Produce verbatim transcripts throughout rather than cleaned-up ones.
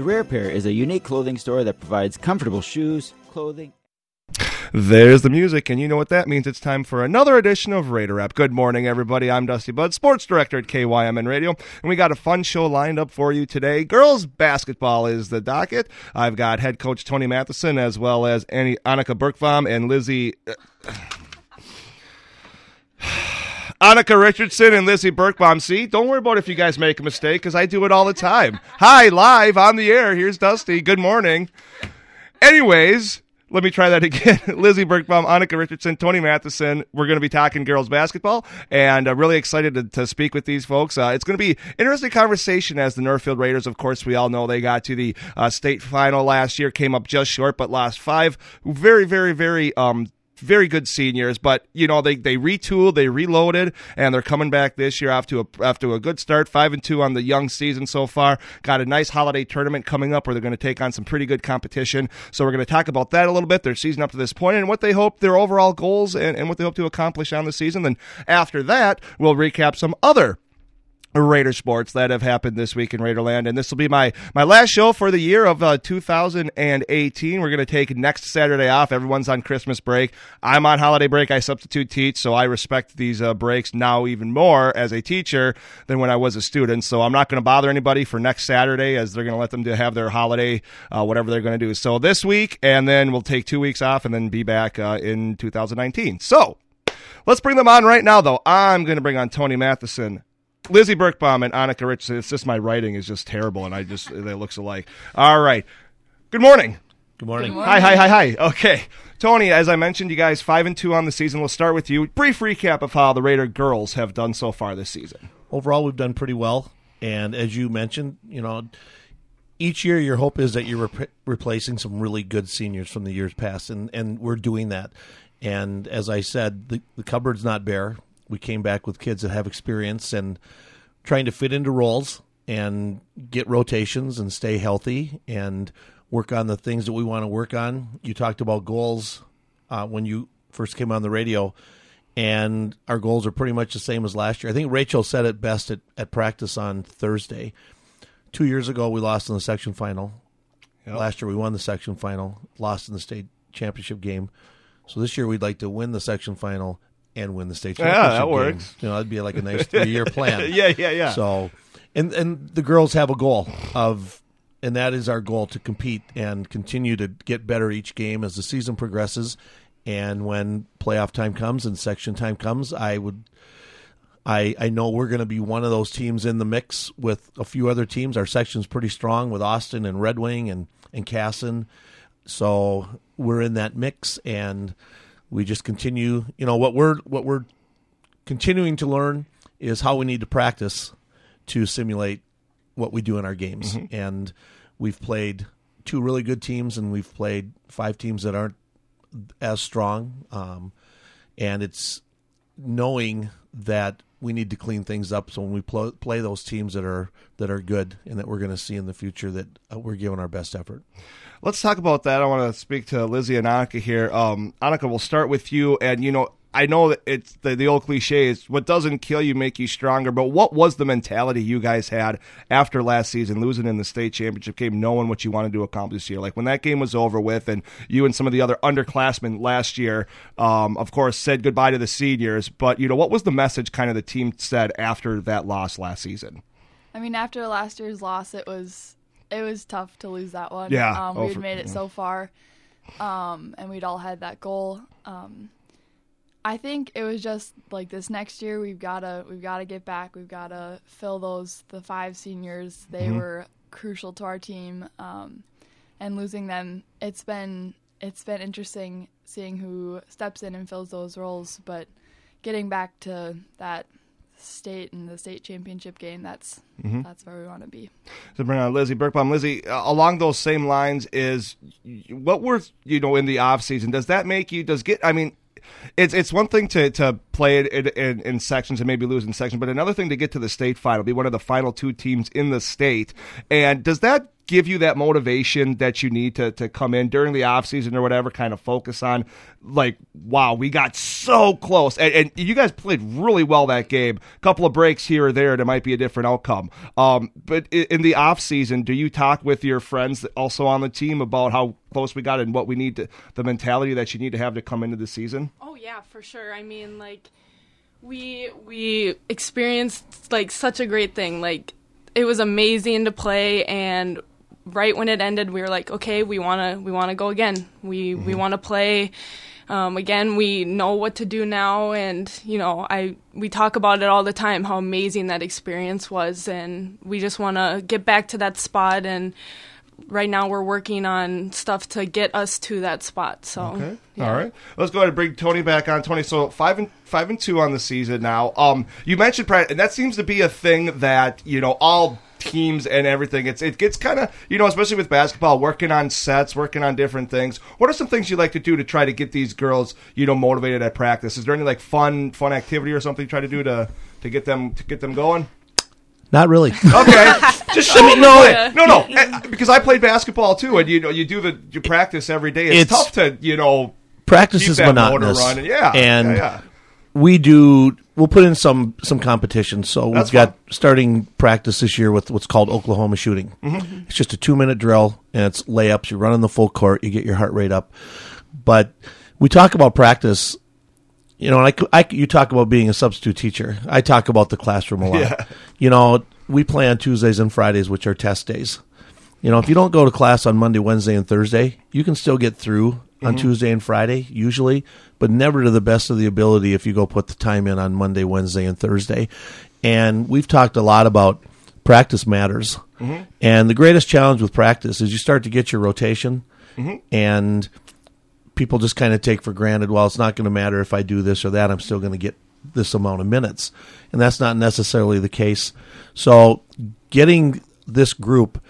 The Rare Pair is a unique clothing store that provides comfortable shoes, clothing. There's the music, and you know what that means. It's time for another edition of Raider Rap. Good morning, everybody. I'm Dusty Budd, sports director at K Y M N Radio, and we got a fun show lined up for you today. Girls basketball is the docket. I've got head coach Tony Matheson, as well as Annie, Annika Birkbaum and Lizzie... Uh, Annika Richardson and Lizzie Birkbaum. See, don't worry about if you guys make a mistake, because I do it all the time. Hi, live on the air. Here's Dusty. Good morning. Anyways... Let me try that again. Lizzie Birkbaum, Annika Richardson, Tony Matheson. We're going to be talking girls basketball, and I'm really excited to, to speak with these folks. Uh, it's going to be an interesting conversation as the Northfield Raiders, of course, we all know they got to the uh, state final last year, came up just short, but lost five very, very, very um very good seniors, but you know they they retooled, they reloaded, and they're coming back this year after a after a good start, five and two on the young season so far. Got a nice holiday tournament coming up where they're going to take on some pretty good competition. So we're going to talk about that a little bit, their season up to this point, and what they hope their overall goals and, and what they hope to accomplish on the season. Then after that, we'll recap some other Raider sports that have happened this week in Raiderland, and this will be my, my last show for the year of uh, two thousand eighteen. We're going to take next Saturday off. Everyone's on Christmas break. I'm on holiday break. I substitute teach, so I respect these uh, breaks now even more as a teacher than when I was a student, so I'm not going to bother anybody for next Saturday, as they're going to let them to have their holiday, uh, whatever they're going to do. So this week, and then we'll take two weeks off and then be back uh, in two thousand nineteen. So let's bring them on right now, though. I'm going to bring on Tony Matheson, Lizzie Birkbaum, and Annika Richardson. It's just my writing is just terrible, and I just they looks alike. All right. Good morning. Good morning. Good morning. Hi, hi, hi, hi. Okay. Tony, as I mentioned, you guys five and two on the season. We'll start with you. Brief recap of how the Raider girls have done so far this season. Overall, we've done pretty well, and as you mentioned, you know, each year your hope is that you're re- replacing some really good seniors from the years past, and, and we're doing that. And as I said, the, the cupboard's not bare. We came back with kids that have experience and trying to fit into roles and get rotations and stay healthy and work on the things that we want to work on. You talked about goals uh, when you first came on the radio, and our goals are pretty much the same as last year. I think Rachel said it best at, at practice on Thursday. Two years ago, we lost in the section final. Yep. Last year, we won the section final, lost in the state championship game. So this year, we'd like to win the section final and win the state championship. Yeah, that game. works. You know, that'd be like a nice three-year plan. yeah, yeah, yeah. So, and and the girls have a goal of, and that is our goal, to compete and continue to get better each game as the season progresses. And when playoff time comes and section time comes, I would, I I know we're going to be one of those teams in the mix with a few other teams. Our section's pretty strong with Austin and Red Wing and and Casson, so we're in that mix, and we just continue, you know, what we're what we're continuing to learn is how we need to practice to simulate what we do in our games. Mm-hmm. And we've played two really good teams, and we've played five teams that aren't as strong. Um, and it's knowing that we need to clean things up, so when we pl- play those teams that are that are good and that we're going to see in the future, that uh, we're giving our best effort. Let's talk about that. I want to speak to Lizzie and Annika here. Um, Annika, we'll start with you. And, you know, I know that it's the, the old cliche is what doesn't kill you make you stronger, but what was the mentality you guys had after last season, losing in the state championship game, knowing what you wanted to accomplish this year? Like when that game was over with and you and some of the other underclassmen last year, um, of course, said goodbye to the seniors, but, you know, what was the message kind of the team said after that loss last season? I mean, after last year's loss, it was... It was tough to lose that one. Yeah. Um, oh, we had for, made it yeah. so far, um, and we'd all had that goal. Um, I think it was just like this next year we've gotta we've gotta get back. We've gotta fill those the five seniors. They mm-hmm. were crucial to our team, um, and losing them, it's been it's been interesting seeing who steps in and fills those roles. But getting back to that state and the state championship game, that's mm-hmm. that's where we want to be. So bring on Lizzie Birkbaum. Lizzie, uh, along those same lines is what were, you know, in the off season, does that make you, does get, I mean, it's it's one thing to, to play it in, in, in sections and maybe lose in sections, but another thing to get to the state final, be one of the final two teams in the state. And does that give you that motivation that you need to to come in during the off season or whatever, kind of focus on like, wow, we got so close, and, and you guys played really well that game. A couple of breaks here or there, there might be a different outcome. Um, but in the off season, do you talk with your friends also on the team about how close we got and what we need to, the mentality that you need to have to come into the season? Oh yeah, for sure. I mean, like we we experienced like such a great thing. Like it was amazing to play, and right when it ended, we were like, okay, we wanna we wanna go again. We mm-hmm. we wanna play. Um, again, we know what to do now, and you know, I we talk about it all the time how amazing that experience was, and we just want to get back to that spot. And right now, we're working on stuff to get us to that spot. So, okay, yeah. All right, let's go ahead and bring Tony back on. Tony, so five and five and two on the season now. Um, you mentioned practice, and that seems to be a thing that you know all teams and everything. It's it gets kind of, you know, especially with basketball, working on sets, working on different things. What are some things you like to do to try to get these girls, you know, motivated at practice? Is there any like fun fun activity or something you try to do to to get them to get them going? Not really. Okay, just show me. no, yeah. no, no, no. Because I played basketball too, and you know, you do the you practice every day. It's, it's tough to you know practice keep is that monotonous. motor running. Yeah, and yeah, yeah. we do. We'll put in some some competition. So we've That's got fun. starting practice this year with what's called Oklahoma shooting. Mm-hmm. It's just a two minute drill, and it's layups. You run on the full court. You get your heart rate up. But we talk about practice. You know, I, I, you talk about being a substitute teacher. I talk about the classroom a lot. Yeah. You know, we play on Tuesdays and Fridays, which are test days. You know, if you don't go to class on Monday, Wednesday, and Thursday, you can still get through on mm-hmm. Tuesday and Friday, usually, but never to the best of the ability if you go put the time in on Monday, Wednesday, and Thursday. And we've talked a lot about practice matters. Mm-hmm. And the greatest challenge with practice is you start to get your rotation, mm-hmm. and people just kind of take for granted, well, it's not going to matter if I do this or that. I'm still going to get this amount of minutes. And that's not necessarily the case. So getting this group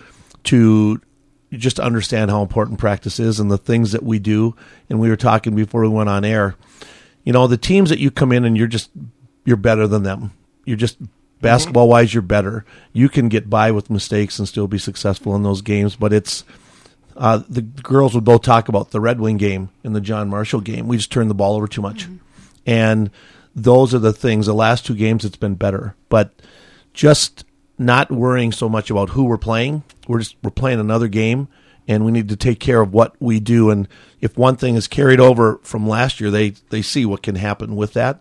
to just understand how important practice is and the things that we do. And we were talking before we went on air, you know, the teams that you come in and you're just, you're better than them. You're just, basketball wise, you're better. You can get by with mistakes and still be successful in those games. But it's, uh, the girls would both talk about the Red Wing game and the John Marshall game. We just turned the ball over too much. Mm-hmm. And those are the things, the last two games it's been better. But just not worrying so much about who we're playing. We're just we're playing another game, and we need to take care of what we do. And if one thing is carried over from last year, they they see what can happen with that.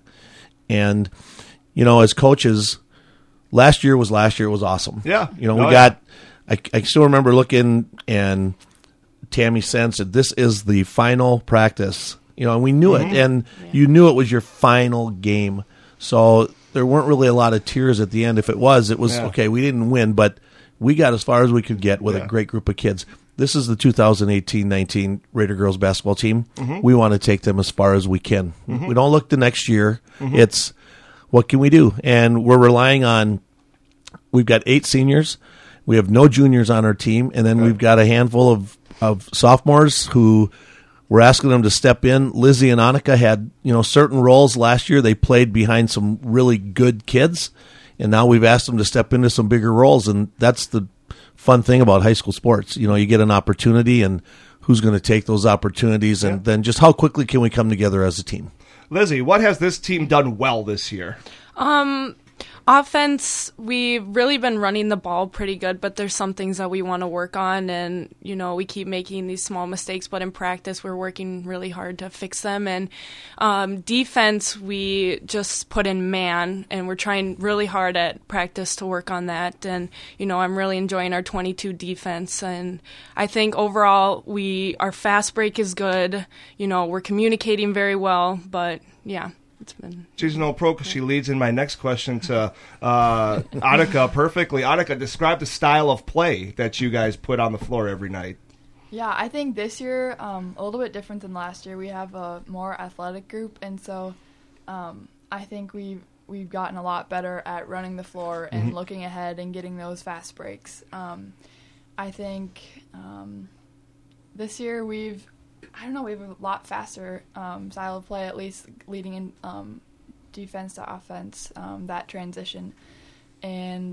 And you know, as coaches, last year was last year. It was awesome. Yeah, you know, no, we got. I, I still remember looking, and Tammy Sense said, "This is the final practice." You know, and we knew mm-hmm. it, and yeah. you knew it was your final game. So there weren't really a lot of tears at the end. If it was, it was, yeah. okay, we didn't win, but we got as far as we could get with yeah. a great group of kids. This is the two thousand eighteen nineteen Raider girls basketball team. Mm-hmm. We want to take them as far as we can. Mm-hmm. We don't look the next year. Mm-hmm. It's, what can we do? And we're relying on, we've got eight seniors. We have no juniors on our team. And then okay. we've got a handful of, of sophomores who we're asking them to step in. Lizzie and Annika had, you know, certain roles last year. They played behind some really good kids, and now we've asked them to step into some bigger roles. And that's the fun thing about high school sports. You know, you get an opportunity, and who's going to take those opportunities, and yeah. then just how quickly can we come together as a team? Lizzie, what has this team done well this year? Um. Offense, we've really been running the ball pretty good, but there's some things that we want to work on, and, you know, we keep making these small mistakes, but in practice we're working really hard to fix them. And um, defense, we just put in man, and we're trying really hard at practice to work on that. And, you know, I'm really enjoying our twenty-two defense, and I think overall we our fast break is good. You know, we're communicating very well, but, yeah. It's been She's no pro because she leads in my next question to uh, Annika perfectly. Annika, describe the style of play that you guys put on the floor every night. Yeah, I think this year, um, a little bit different than last year. We have a more athletic group, and so um, I think we've, we've gotten a lot better at running the floor and mm-hmm. looking ahead and getting those fast breaks. Um, I think um, this year we've I don't know, we have a lot faster um, style of play, at least leading in um, defense to offense, um, that transition. And,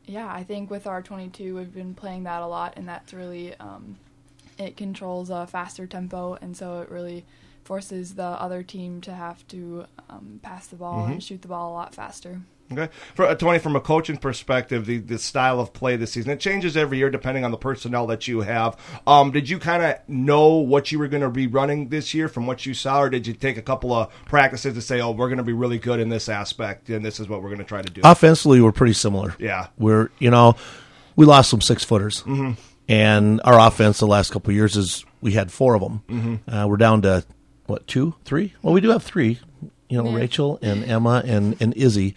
yeah, I think with our twenty-two, we've been playing that a lot, and that's really um, it controls a faster tempo, and so it really forces the other team to have to um, pass the ball Mm-hmm. and shoot the ball a lot faster. Okay, for uh, Tony, from a coaching perspective, the, the style of play this season, it changes every year depending on the personnel that you have. Um, did you kind of know what you were going to be running this year from what you saw, or did you take a couple of practices to say, oh, we're going to be really good in this aspect, and this is what we're going to try to do? Offensively, we're pretty similar. Yeah. We're, you know, we lost some six-footers. Mm-hmm. And our offense the last couple of years is we had four of them. Mm-hmm. Uh, we're down to, what, two, three? Well, we do have three. You know, Yeah. Rachel and Emma and, and Izzy.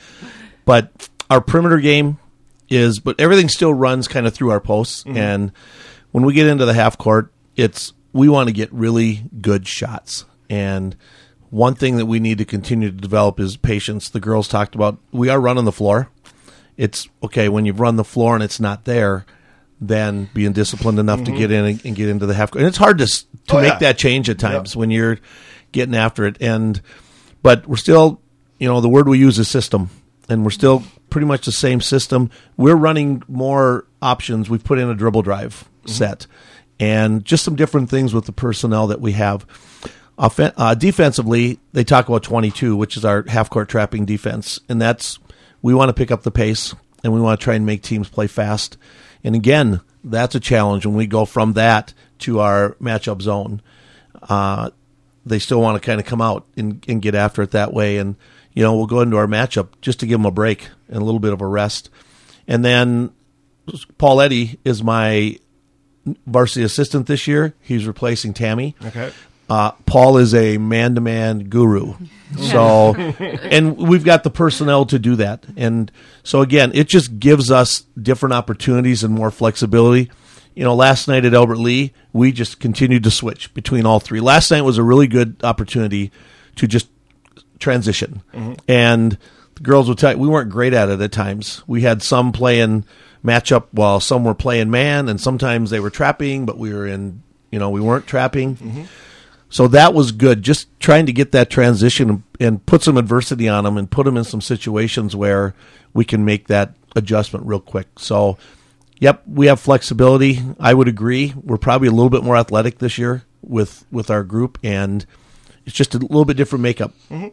But our perimeter game is, but everything still runs kind of through our posts. Mm-hmm. And when we get into the half court, it's, we want to get really good shots. And one thing that we need to continue to develop is patience. The girls talked about, we are running the floor. It's, okay, when you've run the floor and it's not there, then being disciplined enough Mm-hmm. to get in and, and get into the half court. And it's hard to s- to Oh, make yeah. that change at times Yep. when you're getting after it. And but we're still, you know, the word we use is system, and we're still pretty much the same system. We're running more options. We've put in a dribble drive set, and just some different things with the personnel that we have. Offen- uh, defensively, they talk about twenty-two, which is our half court trapping defense, and that's we want to pick up the pace and we want to try and make teams play fast. And again, that's a challenge when we go from that to our matchup zone. Uh, they still want to kind of come out and, and get after it that way. And, you know, we'll go into our matchup just to give them a break and a little bit of a rest. And then Paul Eddy is my varsity assistant this year. He's replacing Tammy. Okay. Uh, Paul is a man-to-man guru. So, and we've got the personnel to do that. And so, again, it just gives us different opportunities and more flexibility. You know, last night at Albert Lee, we just continued to switch between all three. Last night was a really good opportunity to just transition. Mm-hmm. And the girls will tell you, we weren't great at it at times. We had some playing matchup while some were playing man, and sometimes they were trapping, but we were in, you know, we weren't trapping. Mm-hmm. So that was good, just trying to get that transition and, and put some adversity on them and put them in some situations where we can make that adjustment real quick. So, yep, we have flexibility. I would agree. We're probably a little bit more athletic this year with, with our group, and it's just a little bit different makeup. Mm-hmm.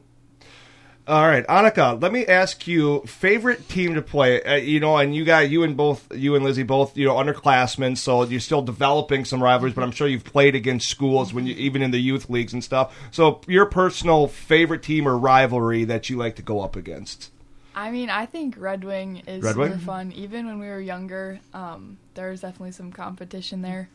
All right, Annika, let me ask you, favorite team to play, uh, you know, and you got, you and both, you and Lizzie both, you know, underclassmen, so you're still developing some rivalries, but I'm sure you've played against schools when you, even in the youth leagues and stuff. So your personal favorite team or rivalry that you like to go up against? I mean, I think Red Wing is Red Wing? super fun. Even when we were younger, um, there was definitely some competition there.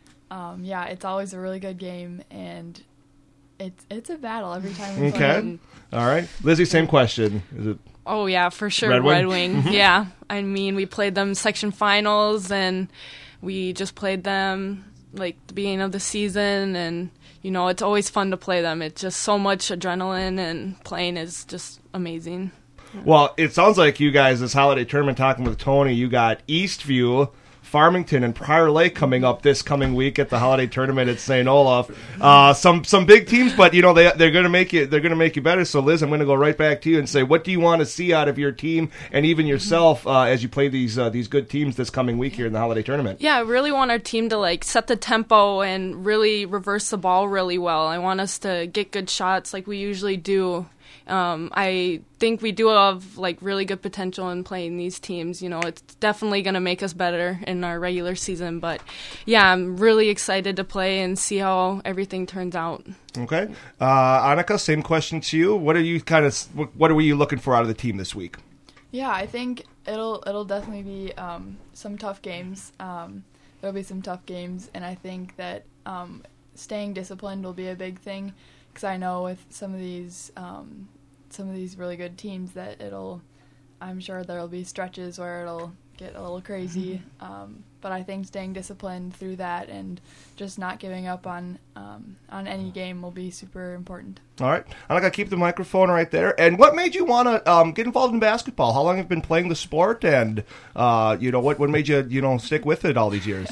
Um, yeah, it's always a really good game, and it's it's a battle every time we play. Okay. All right. Lizzie, same question. Is it Oh, yeah, for sure, Red Red Wing? Wing. Yeah. I mean, we played them section finals, and we just played them, like, the beginning of the season, and, you know, it's always fun to play them. It's just so much adrenaline, and playing is just amazing. Well, it sounds like you guys, this holiday tournament, talking with Tony, you got Eastview, Farmington, and Prior Lake coming up this coming week at the holiday tournament at Saint Olaf. Uh, some some big teams, but you know they they're going to make you they're going to make you better. So Liz, I'm going to go right back to you and say, what do you want to see out of your team and even yourself uh, as you play these uh, these good teams this coming week here in the holiday tournament? Yeah, I really want our team to, like, set the tempo and really reverse the ball really well. I want us to get good shots like we usually do. Um, I think we do have, like, really good potential in playing these teams. You know, it's definitely going to make us better in our regular season. But, yeah, I'm really excited to play and see how everything turns out. Okay. Uh, Annika, same question to you. What are you kind of what are you looking for out of the team this week? Yeah, I think it'll it'll definitely be um, some tough games. Um, there'll be some tough games, and I think that um, staying disciplined will be a big thing. Because I know with some of these, um, some of these really good teams that it'll, I'm sure there'll be stretches where it'll get a little crazy. Um, but I think staying disciplined through that and just not giving up on um, on any game will be super important. All right, I'm gonna keep the microphone right there. And what made you want to um, get involved in basketball? How long have you been playing the sport? And uh, you know, what what made you you know stick with it all these years?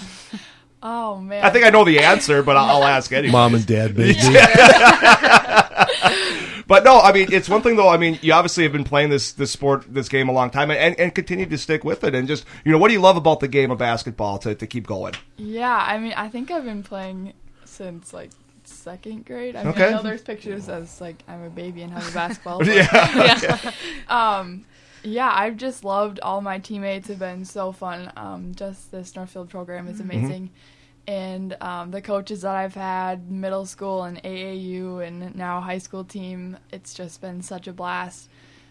Oh man! I think I know the answer, but I'll, I'll ask anyway. Mom and dad, baby. But no, I mean, it's one thing though. I mean, you obviously have been playing this this sport, this game a long time, and, and continue to stick with it. And just, you know, what do you love about the game of basketball to, to keep going? Yeah, I mean, I think I've been playing since like second grade. I mean, Okay. I know there's pictures as like I'm a baby and have a basketball. But, Yeah. Yeah. um, yeah, I've just loved all my teammates. Have been so fun. Um, just this Northfield program is amazing. And um, the coaches that I've had, middle school and A A U and now high school team, it's just been such a blast.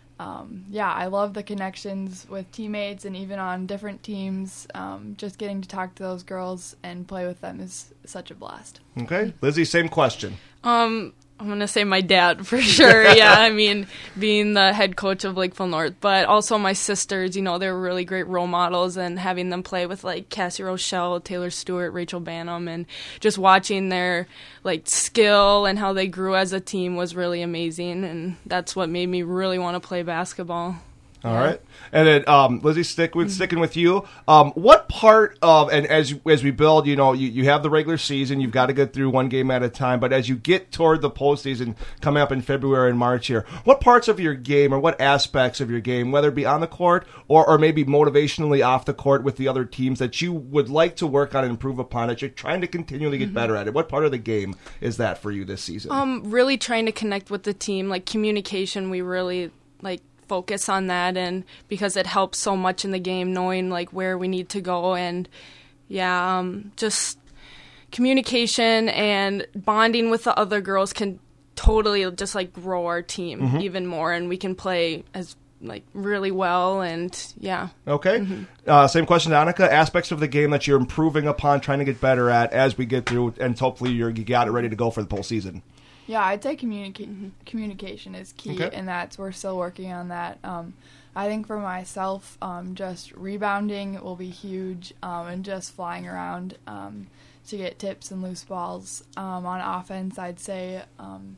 Um, yeah, I love the connections with teammates and even on different teams. Um, just getting to talk to those girls and play with them is such a blast. Okay, Lizzie, same question. Um, I'm going to say my dad for sure. Yeah, I mean, being the head coach of Lakeville North, but also my sisters, you know, they're really great role models, and having them play with like Cassie Rochelle, Taylor Stewart, Rachel Banham, and just watching their like skill and how they grew as a team was really amazing, and that's what made me really want to play basketball. All right, and then um, Lizzie, stick with sticking with you. Um, what part of and as as we build, you know, you, you have the regular season, you've got to get through one game at a time. But as you get toward the postseason coming up in February and March here, what parts of your game or what aspects of your game, whether it be on the court or or maybe motivationally off the court with the other teams, that you would like to work on and improve upon, that you're trying to continually get better at it? What part of the game is that for you this season? Um, really trying to connect with the team, like communication. We really like. focus on that, and because it helps so much in the game, knowing like where we need to go, and yeah, um, just communication and bonding with the other girls can totally just like grow our team mm-hmm. even more, and we can play as like really well, and yeah. Okay. Mm-hmm. Uh, same question to Annika. Aspects of the game that you're improving upon, trying to get better at as we get through, and hopefully you're, you got it ready to go for the postseason. Yeah, I'd say communica- mm-hmm. communication is key, Okay. and that's we're still working on that. Um, I think for myself, um, just rebounding will be huge, um, and just flying around um, to get tips and loose balls. Um, on offense, I'd say um,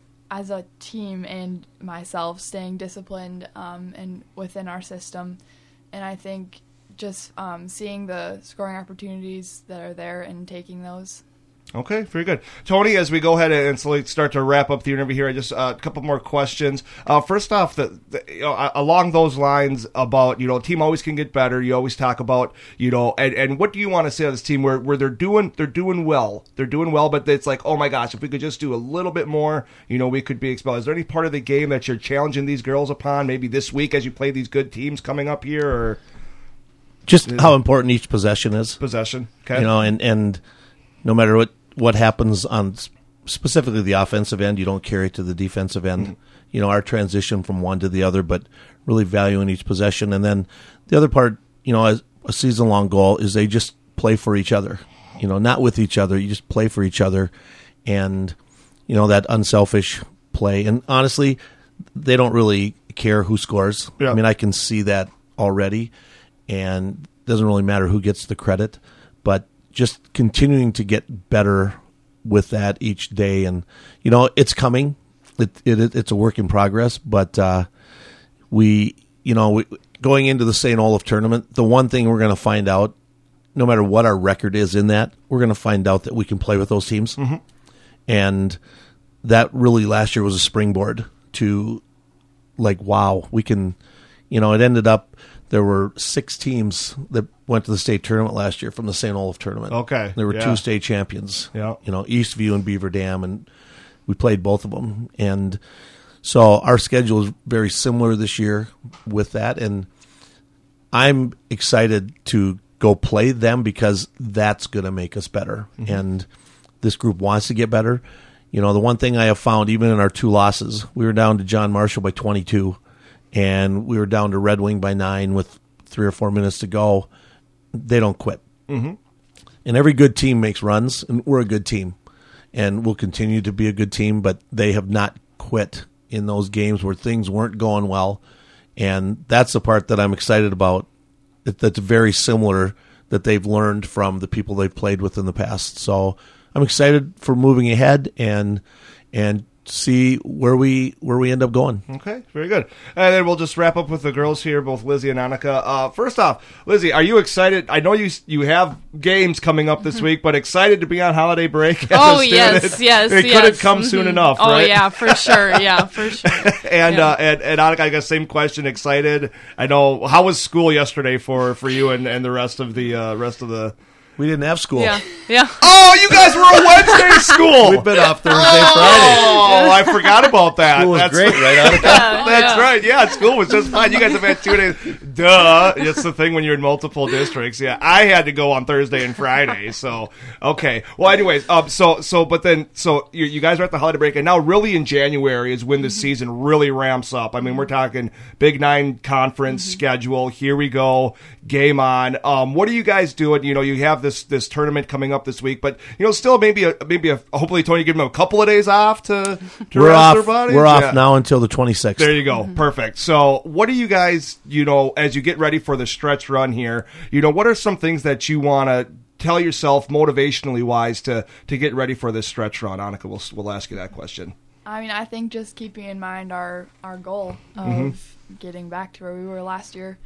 as a team and myself, staying disciplined um, and within our system. And I think just um, seeing the scoring opportunities that are there and taking those. Okay, very good. Tony, as we go ahead and slowly start to wrap up the interview here, just uh, a couple more questions. Uh, first off, the, the, you know, along those lines about, you know, team always can get better. You always talk about, you know, and, and what do you want to say on this team where, where they're doing they're doing well. They're doing well, but it's like, oh my gosh, if we could just do a little bit more, you know, we could be expelled. Is there any part of the game that you're challenging these girls upon, maybe this week as you play these good teams coming up here? Or just how important each possession is. Possession, okay. You know, and, and no matter what, what happens on specifically the offensive end, you don't carry it to the defensive end. Mm-hmm. You know, our transition from one to the other, but really valuing each possession. And then the other part, you know, as a season-long goal is they just play for each other. You know, not with each other. You just play for each other. And, you know, that unselfish play. And honestly, they don't really care who scores. Yeah. I mean, I can see that already. And it doesn't really matter who gets the credit. But just continuing to get better with that each day. And, you know, it's coming. It, it It's a work in progress. But uh, we, you know, we, going into the Saint Olaf tournament, the one thing we're going to find out, no matter what our record is in that, we're going to find out that we can play with those teams. Mm-hmm. And that really last year was a springboard to, like, wow, we can, you know, it ended up, there were six teams that went to the state tournament last year from the Saint Olaf tournament. Okay. There were yeah. two state champions, yeah. you know, Eastview and Beaver Dam, and we played both of them. And so our schedule is very similar this year with that. And I'm excited to go play them because that's going to make us better. Mm-hmm. And this group wants to get better. You know, the one thing I have found, even in our two losses, we were down to John Marshall by twenty-two. And we were down to Red Wing by nine with three or four minutes to go. They don't quit. Mm-hmm. And every good team makes runs, and we're a good team. And we'll continue to be a good team, but they have not quit in those games where things weren't going well. And that's the part that I'm excited about. That, that's very similar that they've learned from the people they've played with in the past. So I'm excited for moving ahead and and see where we where we end up going. Okay, very good. And then we'll just wrap up with the girls here, both Lizzie and Annika. Uh, first off, Lizzie, are you excited? I know you you have games coming up this week, but excited to be on holiday break as Oh, a student? yes, yes, It yes. couldn't come soon Mhm. enough, Oh, right? yeah, for sure. Yeah, for sure. and, Yeah. uh, and and Annika, I guess same question. Excited? I know. How was school yesterday for, for you and, and the rest of the uh, rest of the? We didn't have school. Yeah, yeah. Oh, you guys were a Wednesday school. We've been off Thursday, Oh, Friday. I forgot about that. School was That's great, right, Annika? Yeah, That's yeah. right. Yeah, school was just fine. You guys have had two days. Duh. It's the thing when you're in multiple districts. Yeah, I had to go on Thursday and Friday. So okay. Well, anyways, um, so so but then so you, you guys are at the holiday break, and now really in January is when the season really ramps up. I mean, we're talking Big Nine conference schedule. Here we go. Game on. Um, what are you guys doing? You know, you have this this tournament coming up this week, but you know, still maybe a maybe a hopefully Tony give them a couple of days off to to We're rest off. their bodies. We're off Yeah. now until the twenty-sixth. There you go. Perfect. So, what do you guys, you know, as you get ready for the stretch run here, you know, what are some things that you want to tell yourself motivationally wise to to get ready for this stretch run? Annika, we'll we'll ask you that question. I mean, I think just keeping in mind our, our goal of Mm-hmm. getting back to where we were last year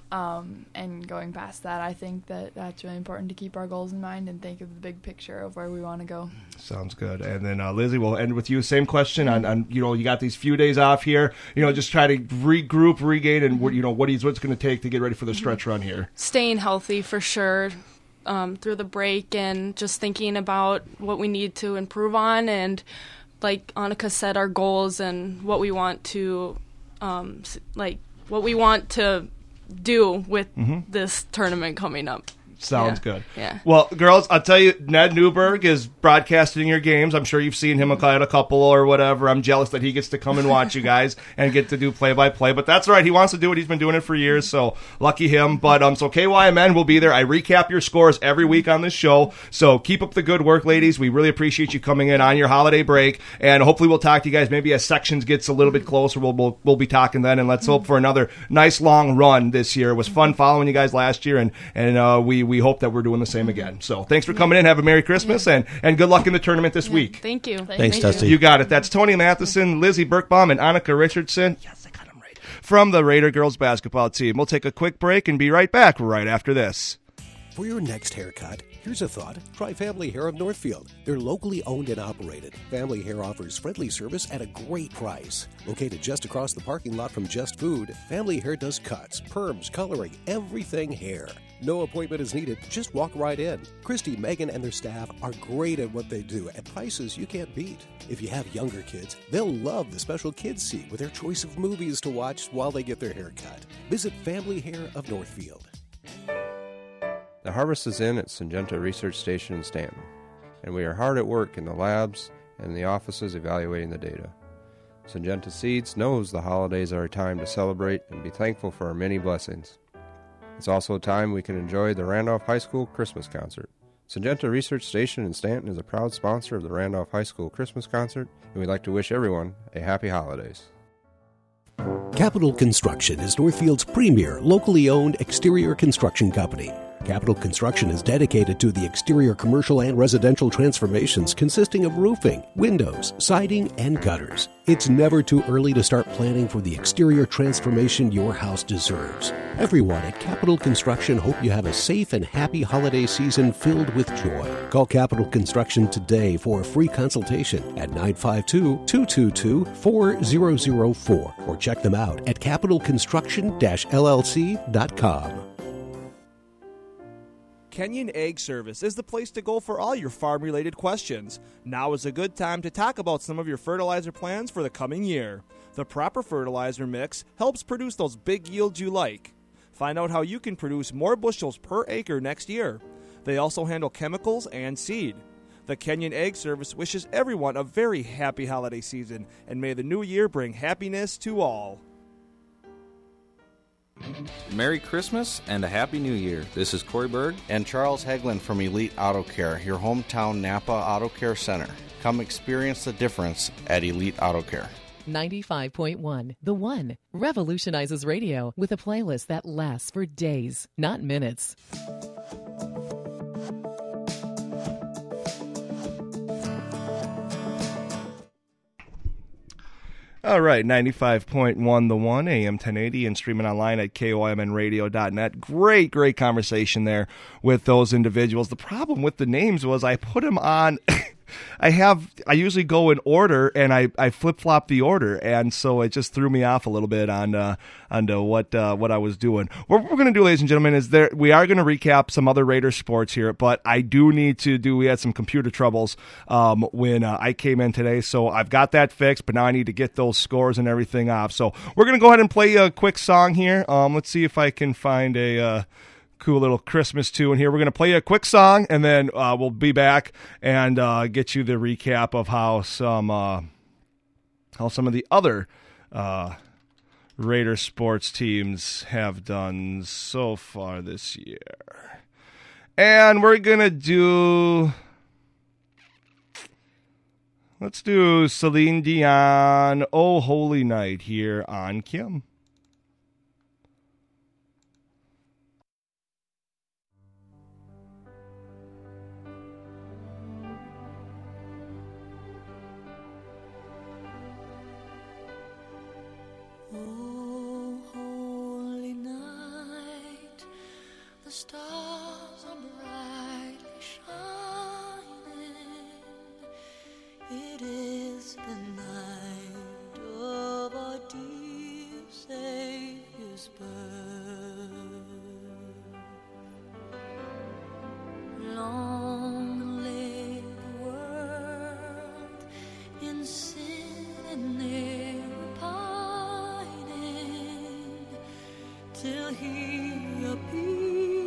um, and going past that, I think that that's really important to keep our goals in mind and think of the big picture of where we want to go. Sounds good. And then uh, Lizzie, we'll end with you. Same question on, on you know you got these few days off here. You know, just try to regroup, regain, and what you know what is what's going to take to get ready for the stretch run here. Staying healthy for sure um, through the break, and just thinking about what we need to improve on, and like Annika said, our goals and what we want to um, s- like what we want to do with this tournament coming up. Sounds Yeah. good. Yeah. Well, girls, I'll tell you, Ned Newberg is broadcasting your games. I'm sure you've seen him at a couple or whatever. I'm jealous that he gets to come and watch you guys and get to do play-by-play. But that's all right. He wants to do it. He's been doing it for years, so lucky him. But um, so K Y M N will be there. I recap your scores every week on this show. So keep up the good work, ladies. We really appreciate you coming in on your holiday break. And hopefully we'll talk to you guys maybe as sections gets a little bit closer. We'll, we'll, we'll be talking then. And let's hope for another nice long run this year. It was fun following you guys last year, and, and uh, we, we hope that we're doing the same again. So thanks for coming in. Have a Merry Christmas, and, and good luck in the tournament this week. Thank you. Thank Thanks, you. Dusty. You got it. That's Tony Matheson, Lizzie Birkbaum, and Annika Richardson. Yes, I got them right. From the Raider girls basketball team. We'll take a quick break and be right back right after this. For your next haircut, here's a thought. Try Family Hair of Northfield. They're locally owned and operated. Family Hair offers friendly service at a great price. Located just across the parking lot from Just Food, Family Hair does cuts, perms, coloring, everything hair. No appointment is needed. Just walk right in. Christy, Megan, and their staff are great at what they do at prices you can't beat. If you have younger kids, they'll love the special kids seat with their choice of movies to watch while they get their hair cut. Visit Family Hair of Northfield. The harvest is in at Syngenta Research Station in Stanton, and we are hard at work in the labs and in the offices evaluating the data. Syngenta Seeds knows the holidays are a time to celebrate and be thankful for our many blessings. It's also a time we can enjoy the Randolph High School Christmas Concert. Syngenta Research Station in Stanton is a proud sponsor of the Randolph High School Christmas Concert, and we'd like to wish everyone a happy holidays. Capital Construction is Northfield's premier locally owned exterior construction company. Capital Construction is dedicated to the exterior commercial and residential transformations consisting of roofing, windows, siding, and gutters. It's never too early to start planning for the exterior transformation your house deserves. Everyone at Capital Construction hope you have a safe and happy holiday season filled with joy. Call Capital Construction today for a free consultation at nine five two, two two two, four zero zero four or check them out at capital construction dash L L C dot com. Kenyon Egg Service is the place to go for all your farm-related questions. Now is a good time to talk about some of your fertilizer plans for the coming year. The proper fertilizer mix helps produce those big yields you like. Find out how you can produce more bushels per acre next year. They also handle chemicals and seed. The Kenyon Egg Service wishes everyone a very happy holiday season, and may the new year bring happiness to all. Merry Christmas and a Happy New Year. This is Corey Berg and Charles Hagelin from Elite Auto Care, your hometown Napa Auto Care Center. Come experience the difference at Elite Auto Care. ninety-five point one, The One, revolutionizes radio with a playlist that lasts for days, not minutes. All right, ninety-five point one The One, A M ten eighty, and streaming online at K O M N radio dot net. Great, great conversation there with those individuals. The problem with the names was I put them on... I have, I usually go in order, and I, I flip-flop the order, and so it just threw me off a little bit on uh, on uh, what uh, what I was doing. What we're going to do, ladies and gentlemen, is there we are going to recap some other Raiders sports here, but I do need to do, we had some computer troubles um, when uh, I came in today, so I've got that fixed, but now I need to get those scores and everything off. So we're going to go ahead and play a quick song here. Um, let's see if I can find a... Uh, cool little Christmas tune here. We're going to play a quick song, and then uh, we'll be back and uh, get you the recap of how some uh, how some of the other uh, Raider sports teams have done so far this year. And we're going to do... Let's do Celine Dion, Oh Holy Night here on Kim. The stars are brightly shining. It is the night of our dear Savior's birth. Long lay the world in sin and near pining, till He appeared.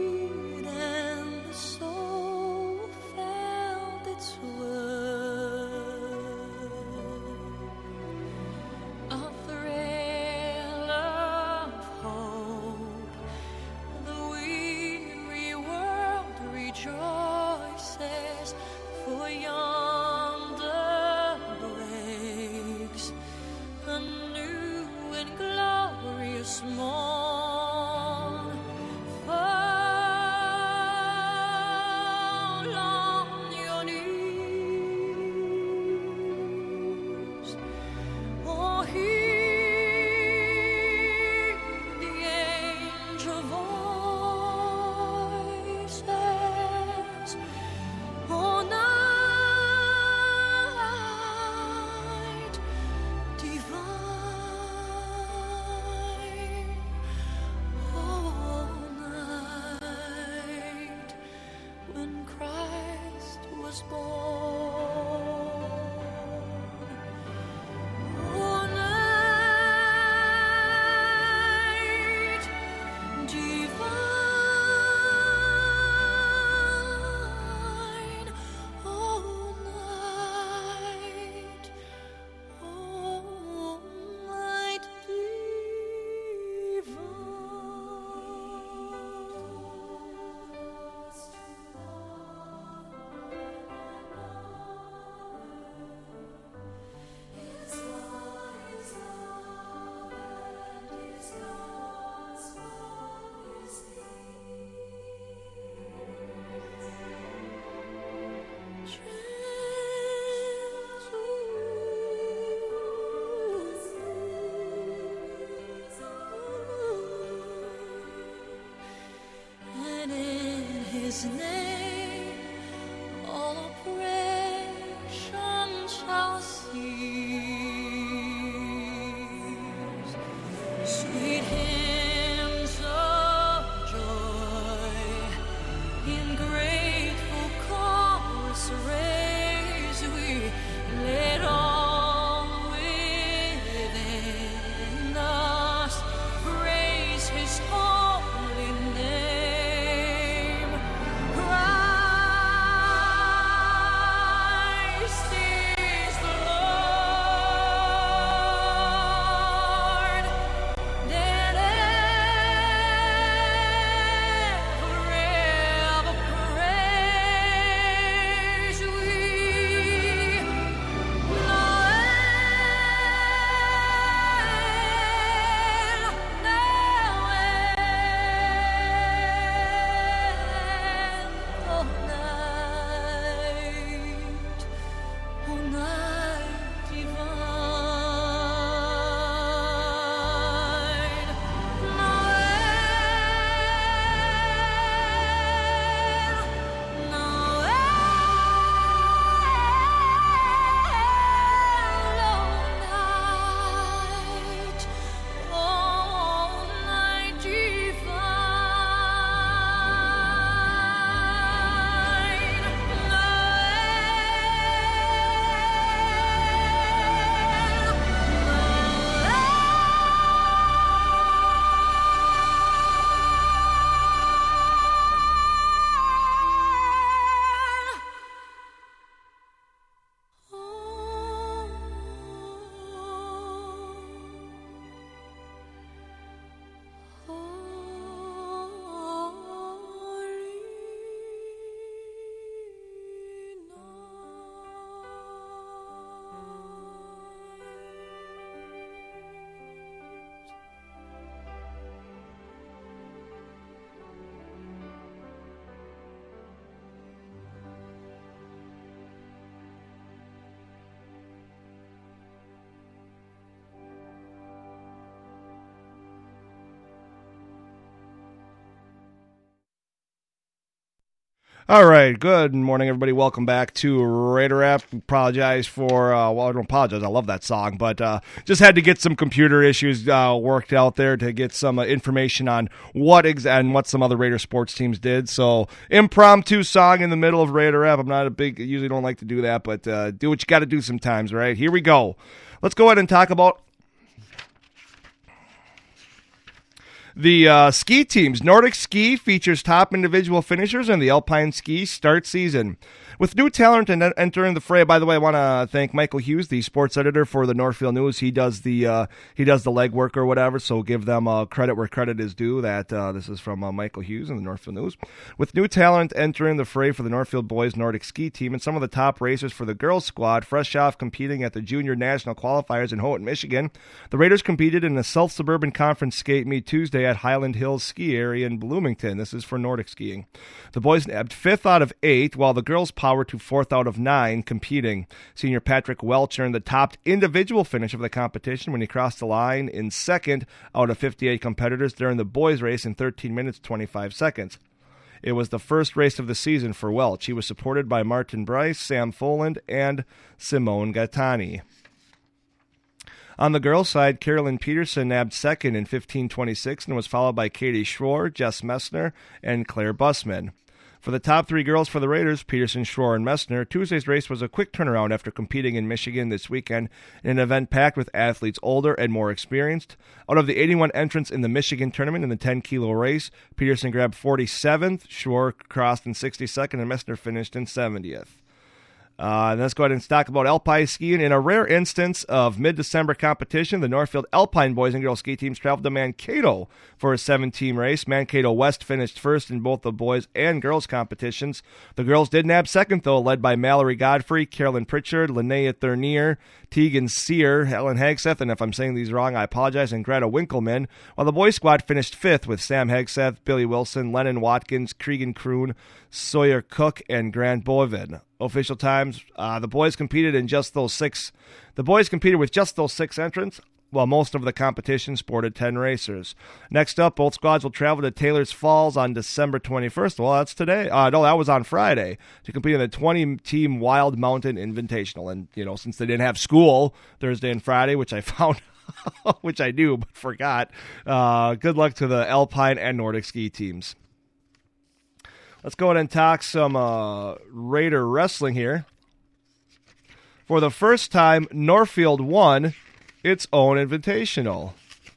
His name, all oppression shall cease. Sweet hymns of joy in grateful chorus raise we, let all within us praise His holy name. Praise All right, good morning, everybody. Welcome back to Raider Rap. Apologize for, uh, well, I don't apologize. I love that song, but uh, just had to get some computer issues uh, worked out there to get some uh, information on what ex- and what some other Raider sports teams did. So, impromptu song in the middle of Raider Rap. I'm not a big, usually don't like to do that, but uh, do what you got to do sometimes, right? Here we go. Let's go ahead and talk about the uh, ski teams. Nordic Ski features top individual finishers in the Alpine Ski start season. With new talent and entering the fray, by the way, I want to thank Michael Hughes, the sports editor for the Northfield News. He does the uh, he does the legwork or whatever, so give them uh, credit where credit is due. That uh, this is from uh, Michael Hughes in the Northfield News. With new talent entering the fray for the Northfield Boys Nordic Ski team and some of the top racers for the girls squad, fresh off competing at the Junior National Qualifiers in Houghton, Michigan, the Raiders competed in the South Suburban Conference Skate Meet Tuesday at Highland Hills Ski Area in Bloomington. This is for Nordic skiing. The boys nabbed fifth out of eight, while the girls powered to fourth out of nine competing. Senior Patrick Welch earned the top individual finish of the competition when he crossed the line in second out of fifty-eight competitors during the boys' race in thirteen minutes twenty-five seconds. It was the first race of the season for Welch. He was supported by Martin Bryce, Sam Foland, and Simone Gattani. On the girls' side, Carolyn Peterson nabbed second in fifteen twenty-six and was followed by Katie Schroer, Jess Messner, and Claire Bussman. For the top three girls for the Raiders, Peterson, Schroer, and Messner, Tuesday's race was a quick turnaround after competing in Michigan this weekend in an event packed with athletes older and more experienced. Out of the eighty-one entrants in the Michigan tournament in the ten-kilo race, Peterson grabbed forty-seventh, Schroer crossed in sixty-second, and Messner finished in seventieth. Uh, and let's go ahead and talk about Alpine skiing. In a rare instance of mid-December competition, the Northfield Alpine boys and girls ski teams traveled to Mankato for a seven-team race. Mankato West finished first in both the boys and girls competitions. The girls did nab second, though, led by Mallory Godfrey, Carolyn Pritchard, Linnea Thurnier, Tegan Sear, Helen Hagseth, and if I'm saying these wrong, I apologize, and Greta Winkleman, while the boys squad finished fifth with Sam Hagseth, Billy Wilson, Lennon Watkins, Cregan Kroon, Sawyer Cook, and Grant Boivin. Official times, uh, the boys competed in just those six. The boys competed with just those six entrants, while most of the competition sported ten racers. Next up, both squads will travel to Taylor's Falls on December twenty-first. Well, that's today. Uh, no, that was on Friday to compete in the twenty-team Wild Mountain Invitational. And, you know, since they didn't have school Thursday and Friday, which I found, which I knew but forgot, uh, good luck to the Alpine and Nordic ski teams. Let's go ahead and talk some uh, Raider wrestling here. For the first time, Northfield won its own invitational.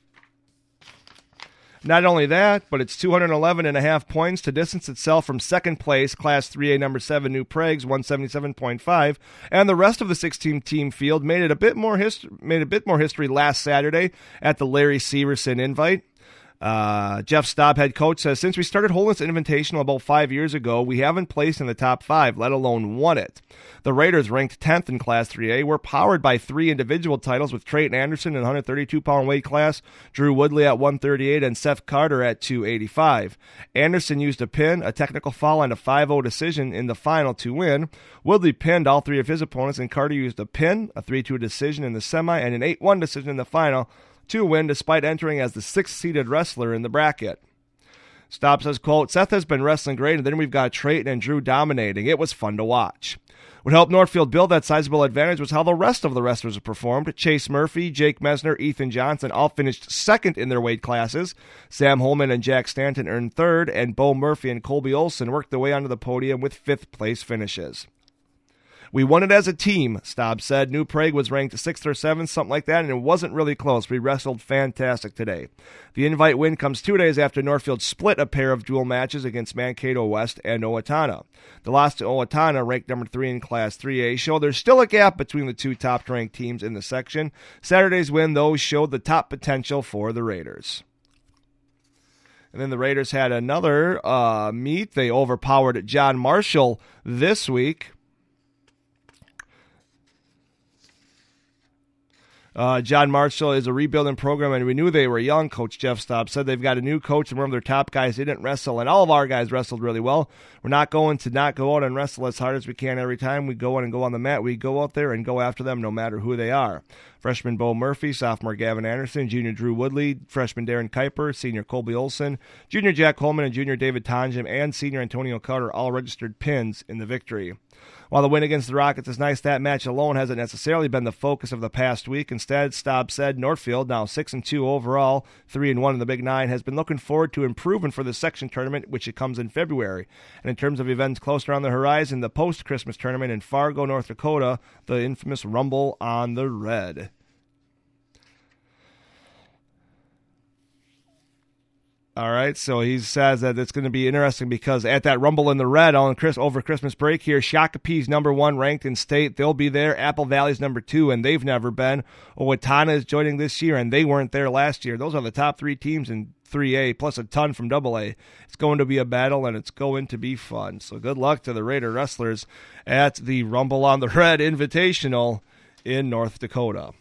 Not only that, but it's two hundred eleven and a half points to distance itself from second place, Class three A number seven New Prague's one seventy-seven point five, and the rest of the sixteen-team field made it a bit more hist- made a bit more history last Saturday at the Larry Severson Invite. Uh, Jeff Staub, head coach, says, since we started holding this invitational about five years ago, we haven't placed in the top five, let alone won it. The Raiders, ranked tenth in Class three A, were powered by three individual titles with Trayton Anderson in the one thirty-two pound weight class, Drew Woodley at one thirty-eight, and Seth Carter at two eighty-five. Anderson used a pin, a technical foul, and a five oh decision in the final to win. Woodley pinned all three of his opponents, and Carter used a pin, a three two decision in the semi, and an eight one decision in the final to win, despite entering as the sixth-seeded wrestler in the bracket. Staub says, quote, Seth has been wrestling great, and then we've got Trayton and Drew dominating. It was fun to watch. What helped Northfield build that sizable advantage was how the rest of the wrestlers performed. Chase Murphy, Jake Mesner, Ethan Johnson all finished second in their weight classes. Sam Holman and Jack Stanton earned third, and Bo Murphy and Colby Olson worked their way onto the podium with fifth-place finishes. We won it as a team, Staub said. New Prague was ranked sixth or seventh, something like that, and it wasn't really close. We wrestled fantastic today. The invite win comes two days after Northfield split a pair of dual matches against Mankato West and Owatonna. The loss to Owatonna, ranked number three in Class three A, showed there's still a gap between the two top-ranked teams in the section. Saturday's win, though, showed the top potential for the Raiders. And then the Raiders had another uh, meet. They overpowered John Marshall this week. Uh, John Marshall is a rebuilding program, and we knew they were young. Coach Jeff Staub said they've got a new coach, and one of their top guys didn't wrestle, and all of our guys wrestled really well. We're not going to not go out and wrestle as hard as we can every time we go in and go on the mat. We go out there and go after them no matter who they are. Freshman Bo Murphy, sophomore Gavin Anderson, junior Drew Woodley, freshman Darren Kuiper, senior Colby Olson, junior Jack Holman, and junior David Tonjim, and senior Antonio Carter all registered pins in the victory. While the win against the Rockets is nice, that match alone hasn't necessarily been the focus of the past week. Instead, Staub said Northfield, now six and two overall, three and one in the Big Nine, has been looking forward to improving for the section tournament, which it comes in February. And in terms of events closer on the horizon, the post-Christmas tournament in Fargo, North Dakota, the infamous Rumble on the Red. All right, so he says that it's going to be interesting because at that Rumble in the Red on Chris, over Christmas break here, Shakopee's number one ranked in state. They'll be there. Apple Valley's number two, and they've never been. Owatonna is joining this year, and they weren't there last year. Those are the top three teams in three A, plus a ton from double A. It's going to be a battle, and it's going to be fun. So good luck to the Raider wrestlers at the Rumble on the Red Invitational in North Dakota.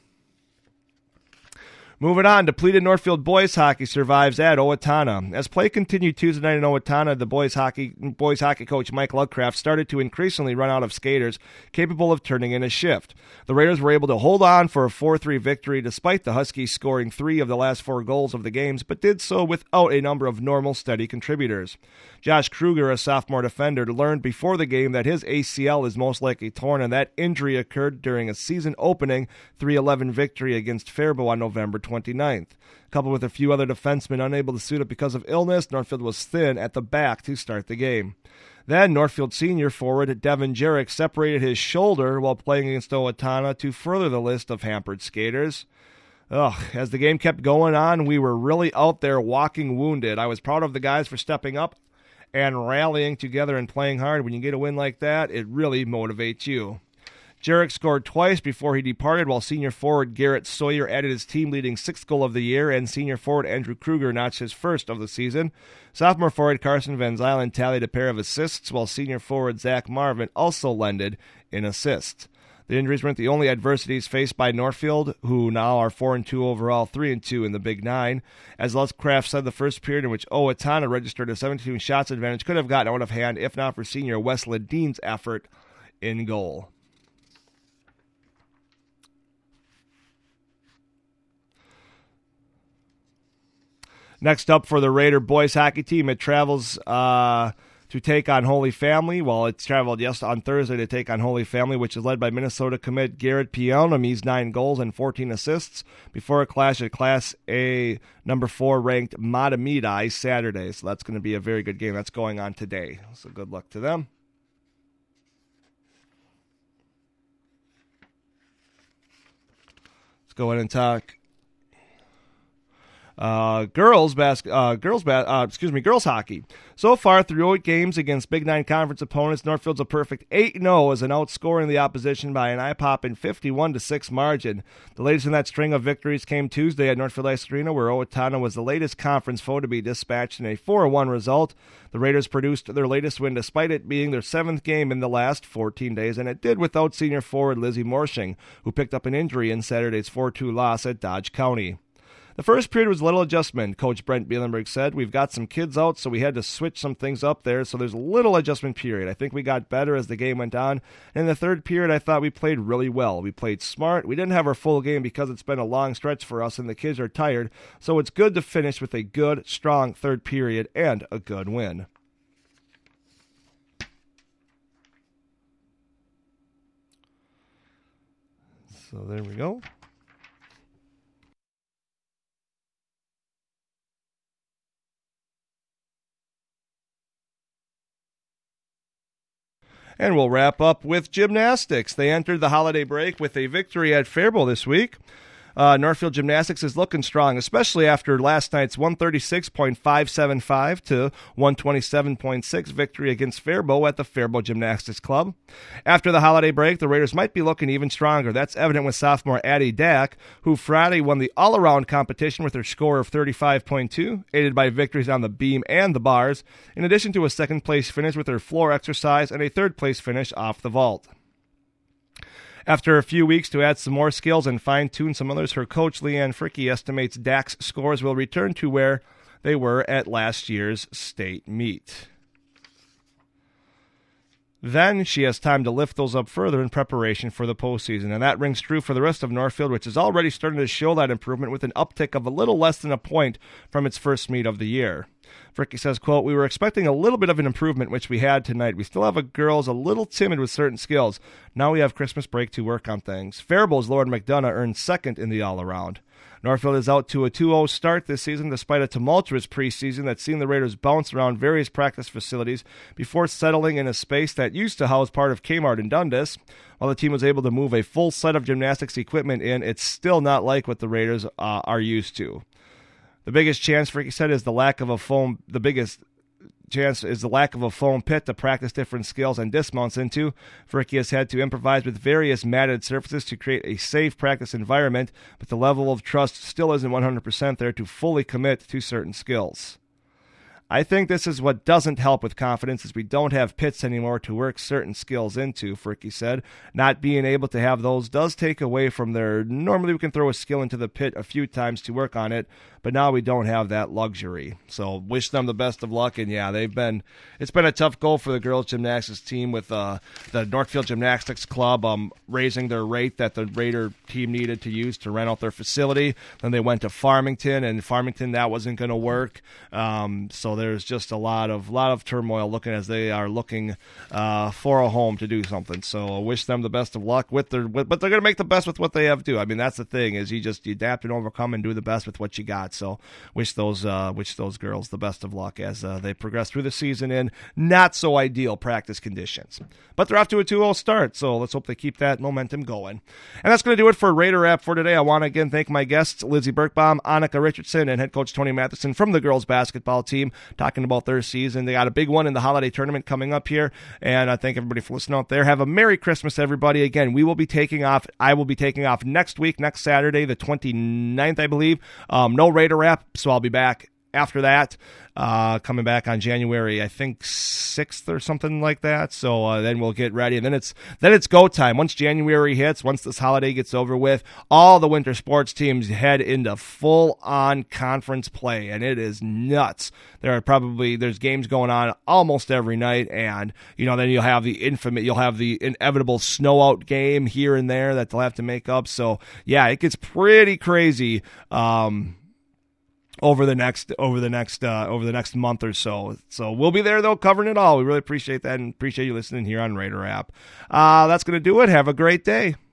Moving on, depleted Northfield boys hockey survives at Owatonna. As play continued Tuesday night in Owatonna, the boys hockey boys hockey coach Mike Lugcraft started to increasingly run out of skaters capable of turning in a shift. The Raiders were able to hold on for a four three victory despite the Huskies scoring three of the last four goals of the games, but did so without a number of normal, steady contributors. Josh Kruger, a sophomore defender, learned before the game that his A C L is most likely torn, and that injury occurred during a season-opening three eleven victory against Faribault on November twenty-ninth. Coupled with a few other defensemen unable to suit up because of illness, Northfield was thin at the back to start the game. Then Northfield senior forward Devin Jarek separated his shoulder while playing against Owatonna to further the list of hampered skaters. Ugh, as the game kept going on, we were really out there walking wounded. I was proud of the guys for stepping up and rallying together and playing hard. When you get a win like that, it really motivates you. Jarek scored twice before he departed, while senior forward Garrett Sawyer added his team-leading sixth goal of the year, and senior forward Andrew Kruger notched his first of the season. Sophomore forward Carson Van Zylen tallied a pair of assists, while senior forward Zach Marvin also lended in assists. The injuries weren't the only adversities faced by Northfield, who now are four and two overall, three and two in the Big Nine. As Lutcraft said, the first period in which Owatonna registered a seventeen shots advantage could have gotten out of hand if not for senior Wes Ledine's effort in goal. Next up for the Raider boys hockey team, it travels uh, to take on Holy Family. Well, it's traveled yes on Thursday to take on Holy Family, which is led by Minnesota commit Garrett Pielnam. He's nine goals and fourteen assists before a clash at Class A number four ranked Matamidi Saturday. So that's going to be a very good game. That's going on today. So good luck to them. Let's go ahead and talk Uh, girls bas- uh, girls ba- uh, excuse me, girls hockey. So far, through eight games against Big Nine Conference opponents, Northfield's a perfect eight and oh as an outscoring the opposition by an eye-popping fifty-one to six margin. The latest in that string of victories came Tuesday at Northfield Ice Arena, where Owatonna was the latest conference foe to be dispatched in a four one result. The Raiders produced their latest win despite it being their seventh game in the last fourteen days, and it did without senior forward Lizzie Morshing, who picked up an injury in Saturday's four two loss at Dodge County. The first period was a little adjustment, Coach Brent Bielenberg said. We've got some kids out, so we had to switch some things up there, so there's a little adjustment period. I think we got better as the game went on. And in the third period, I thought we played really well. We played smart. We didn't have our full game because it's been a long stretch for us, and the kids are tired, so it's good to finish with a good, strong third period and a good win. So there we go. And we'll wrap up with gymnastics. They entered the holiday break with a victory at Faribault this week. Uh, Northfield Gymnastics is looking strong, especially after last night's one thirty-six point five seven five to one twenty-seven point six victory against Faribault at the Faribault Gymnastics Club. After the holiday break, the Raiders might be looking even stronger. That's evident with sophomore Addie Dack, who Friday won the all-around competition with her score of thirty-five point two, aided by victories on the beam and the bars, in addition to a second-place finish with her floor exercise and a third-place finish off the vault. After a few weeks to add some more skills and fine-tune some others, her coach, Leanne Fricky, estimates D A C's scores will return to where they were at last year's state meet. Then she has time to lift those up further in preparation for the postseason, and that rings true for the rest of Northfield, which is already starting to show that improvement with an uptick of a little less than a point from its first meet of the year. Fricky says, quote, "We were expecting a little bit of an improvement, which we had tonight. We still have a girls a little timid with certain skills. Now we have Christmas break to work on things." Faribault's Lauren McDonough earned second in the all-around. Northfield is out to a two oh start this season despite a tumultuous preseason that's seen the Raiders bounce around various practice facilities before settling in a space that used to house part of Kmart in Dundas. While the team was able to move a full set of gymnastics equipment in, it's still not like what the Raiders uh, are used to. The biggest chance, Fricky said, is the lack of a foam. The biggest chance is the lack of a foam pit to practice different skills and dismounts into. Fricky has had to improvise with various matted surfaces to create a safe practice environment, but the level of trust still isn't one hundred percent there to fully commit to certain skills. I think this is what doesn't help with confidence is we don't have pits anymore to work certain skills into, Fricky said. Not being able to have those does take away from their, normally we can throw a skill into the pit a few times to work on it, but now we don't have that luxury. So wish them the best of luck, and yeah, they've been, it's been a tough goal for the girls gymnastics team with uh, the Northfield Gymnastics Club um, raising their rate that the Raider team needed to use to rent out their facility. Then they went to Farmington, and Farmington, that wasn't going to work. Um, so there's just a lot of lot of turmoil looking as they are looking uh, for a home to do something. So I wish them the best of luck with their, with, but they're going to make the best with what they have to do. I mean, that's the thing is you just you adapt and overcome and do the best with what you got. So wish those uh, wish those girls the best of luck as uh, they progress through the season in not so ideal practice conditions. But they're off to a two oh start, so let's hope they keep that momentum going. And that's going to do it for Raider Wrap for today. I want to again thank my guests, Lizzie Birkbaum, Annika Richardson, and head coach Tony Matheson from the girls basketball team, talking about their season. They got a big one in the holiday tournament coming up here, and I thank everybody for listening out there. Have a Merry Christmas, everybody. Again, we will be taking off. I will be taking off next week, next Saturday, the twenty-ninth, I believe. Um, no Raider Wrap, so I'll be back after that, uh, coming back on January, I think sixth or something like that. So uh, then we'll get ready, and then it's then it's go time. Once January hits, once this holiday gets over with, all the winter sports teams head into full-on conference play, and it is nuts. There are probably there's games going on almost every night, and you know then you'll have the infamous, you'll have the inevitable snow out game here and there that they'll have to make up. So yeah, it gets pretty crazy. Um, over the next over the next uh, over the next month or so. So we'll be there though, covering it all. We really appreciate that and appreciate you listening here on Raider Wrap. Uh, that's going to do it. Have a great day.